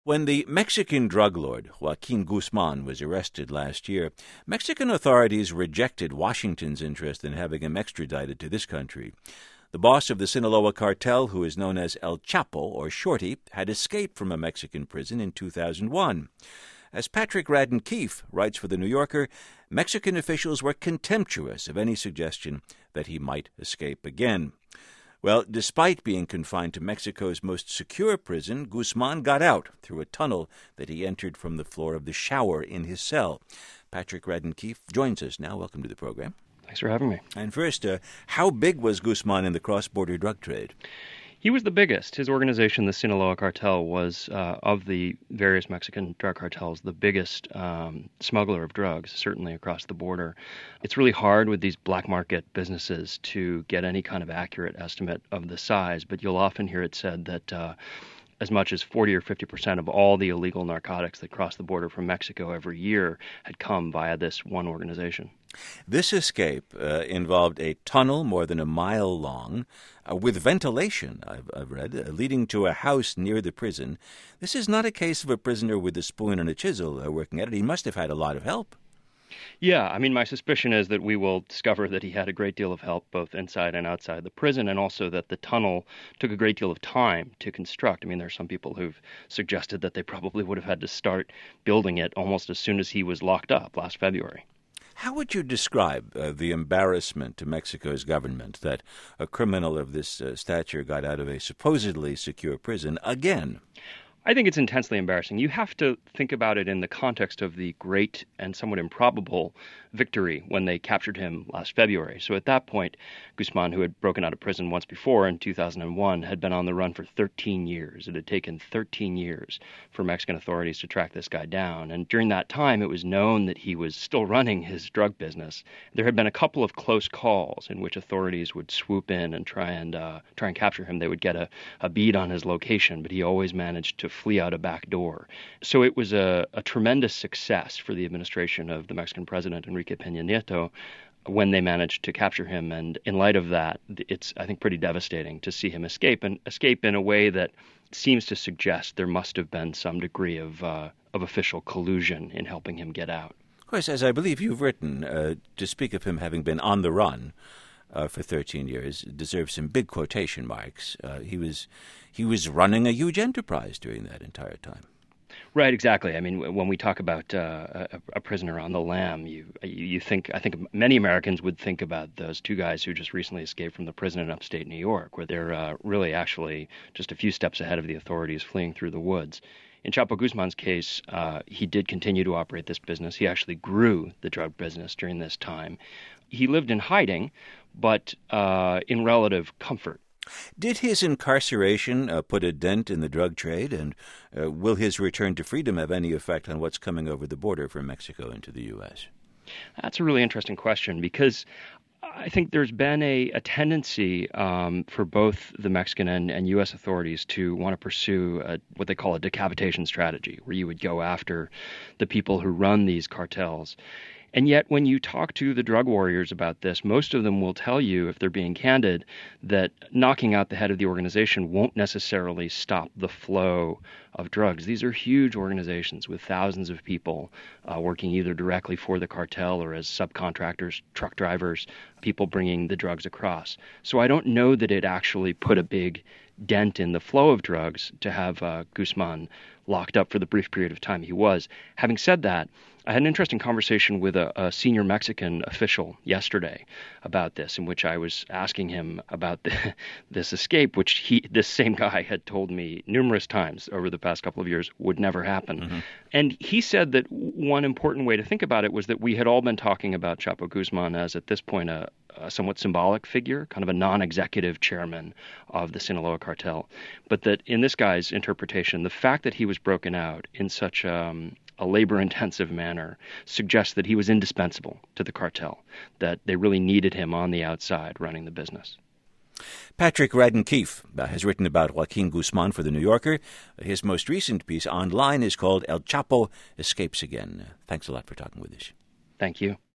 When the Mexican drug lord Joaquin Guzman was arrested last year, Mexican authorities rejected Washington's interest in having him extradited to this country. The boss of the Sinaloa cartel, who is known as El Chapo, or Shorty, had escaped from a Mexican prison in 2001. As Patrick Radden Keefe writes for The New Yorker, Mexican officials were contemptuous of any suggestion that he might escape again. Well, despite being confined to Mexico's most secure prison, Guzman got out through a tunnel that he entered from the floor of the shower in his cell. Patrick Radden Keefe joins us now. Welcome to the program. Thanks for having me. And first, how big was Guzman in the cross-border drug trade? He was the biggest. His organization, the Sinaloa Cartel, was, of the various Mexican drug cartels, the biggest smuggler of drugs, certainly across the border. It's really hard with these black market businesses to get any kind of accurate estimate of the size, but you'll often hear it said that as much as 40 or 50% of all the illegal narcotics that cross the border from Mexico every year had come via this one organization. This escape involved a tunnel more than a mile long with ventilation, I've read, leading to a house near the prison. This is not a case of a prisoner with a spoon and a chisel working at it. He must have had a lot of help. Yeah, I mean, my suspicion is that we will discover that he had a great deal of help both inside and outside the prison, and also that the tunnel took a great deal of time to construct. I mean, there are some people who've suggested that they probably would have had to start building it almost as soon as he was locked up last February. How would you describe the embarrassment to Mexico's government that a criminal of this stature got out of a supposedly secure prison again? I think it's intensely embarrassing. You have to think about it in the context of the great and somewhat improbable victory when they captured him last February. So at that point, Guzman, who had broken out of prison once before in 2001, had been on the run for 13 years. It had taken 13 years for Mexican authorities to track this guy down. And during that time, it was known that he was still running his drug business. There had been a couple of close calls in which authorities would swoop in and try and capture him. They would get a bead on his location, but he always managed to flee out a back door. So it was a tremendous success for the administration of the Mexican president, Enrique Peña Nieto, when they managed to capture him. And in light of that, it's, I think, pretty devastating to see him escape in a way that seems to suggest there must have been some degree of official collusion in helping him get out. Of course, as I believe you've written, to speak of him having been on the run for 13 years deserves some big quotation marks. He was running a huge enterprise during that entire time. Right, exactly. I mean, when we talk about a prisoner on the lam, I think many Americans would think about those two guys who just recently escaped from the prison in upstate New York, where they're really actually just a few steps ahead of the authorities fleeing through the woods. In Chapo Guzman's case, he did continue to operate this business. He actually grew the drug business during this time. He lived in hiding, but in relative comfort. Did his incarceration put a dent in the drug trade, and will his return to freedom have any effect on what's coming over the border from Mexico into the U.S.? That's a really interesting question, because I think there's been a tendency for both the Mexican and U.S. authorities to want to pursue what they call a decapitation strategy, where you would go after the people who run these cartels. And yet, when you talk to the drug warriors about this, most of them will tell you, if they're being candid, that knocking out the head of the organization won't necessarily stop the flow of drugs. These are huge organizations with thousands of people working either directly for the cartel or as subcontractors, truck drivers, people bringing the drugs across. So I don't know that it actually put a big dent in the flow of drugs to have Guzman locked up for the brief period of time he was. Having said that, I had an interesting conversation with a senior Mexican official yesterday about this, in which I was asking him about this escape, which this same guy had told me numerous times over the past couple of years would never happen. Mm-hmm. And he said that one important way to think about it was that we had all been talking about Chapo Guzman as, at this point, a somewhat symbolic figure, kind of a non-executive chairman of the Sinaloa cartel. But that in this guy's interpretation, the fact that he was broken out in such a labor-intensive manner suggests that he was indispensable to the cartel, that they really needed him on the outside running the business. Patrick Radden Keefe has written about Joaquin Guzman for The New Yorker. His most recent piece online is called El Chapo Escapes Again. Thanks a lot for talking with us. Thank you.